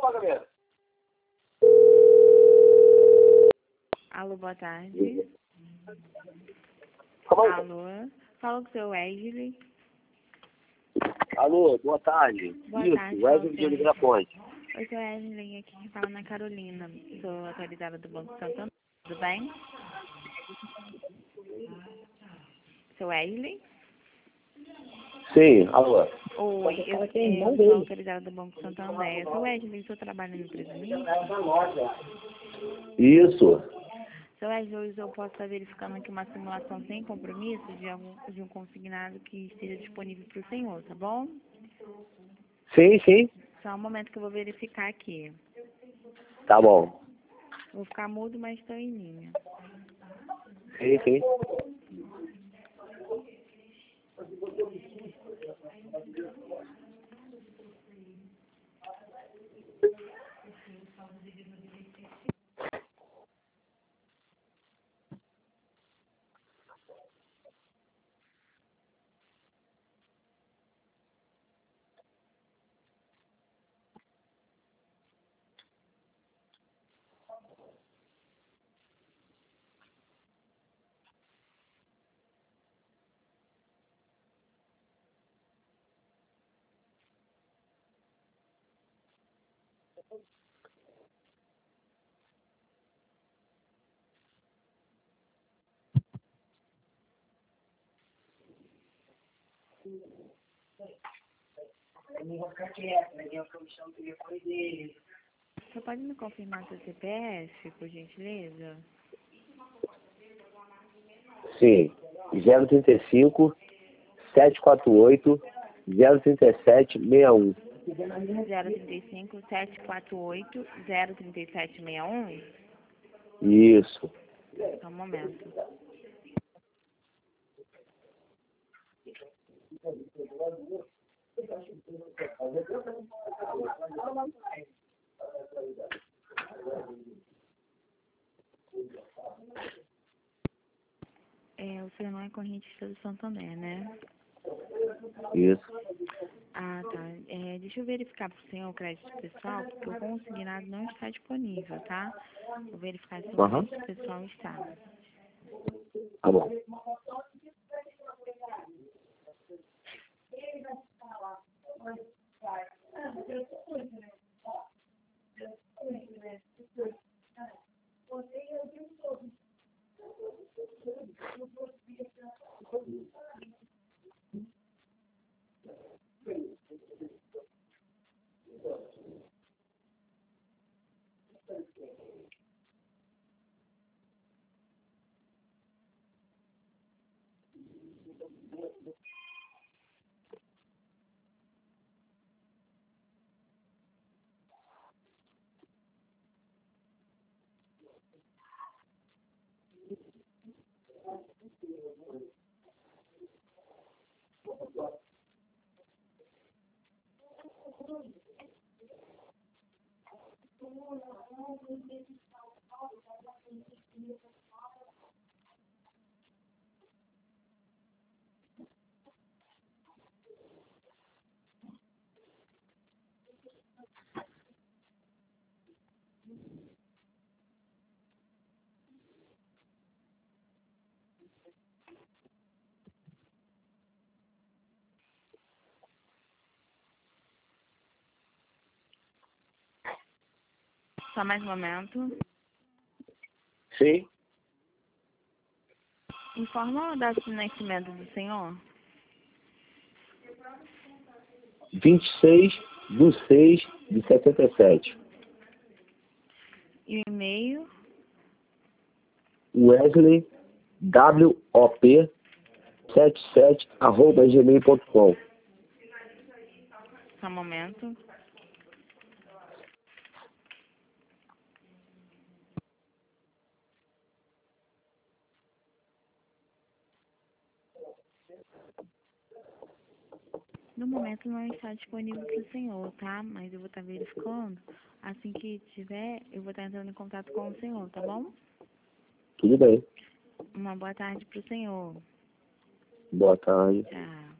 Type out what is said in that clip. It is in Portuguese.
pagamento. Alô, boa tarde. Calma aí. Alô, fala com o seu Wesley. Alô, boa tarde. Boa Isso, tarde, Wesley fala de Oliveira Ponte. Oi, seu Wesley, aqui quem fala na Carolina. Sou atualizada do Banco Santander, tudo bem? Seu Wesley? Sim, alô. Oi, eu sou autorizada do Banco Santander. Seu Wesley, estou trabalhando no presidente? Isso. Seu Wesley, hoje eu posso estar verificando aqui uma simulação sem compromisso de um consignado que esteja disponível para o senhor, tá bom? Sim, sim. Só um momento que eu vou verificar aqui. Tá bom. Vou ficar mudo, mas estou em linha. Sim, sim. Você pode me confirmar seu CPF, por gentileza? Sim. 035 748 037 61. 035 748 03761? Isso. Só um momento. O senhor não é correntista do Santander, né? Isso. Ah, tá. Deixa eu verificar para o senhor o crédito pessoal, porque o consignado não está disponível, tá? Vou verificar se o Aham. crédito pessoal está. Tá bom. Só mais um momento. Sim. Informa a data de nascimento do senhor? 26 de 6 de 77. E o e-mail? Wesley WOP 77@gmail.com. Só um momento. No momento não está disponível para o senhor, tá? Mas eu vou estar verificando. Assim que tiver, eu vou estar entrando em contato com o senhor, tá bom? Tudo bem. Uma boa tarde para o senhor. Boa tarde. Tchau.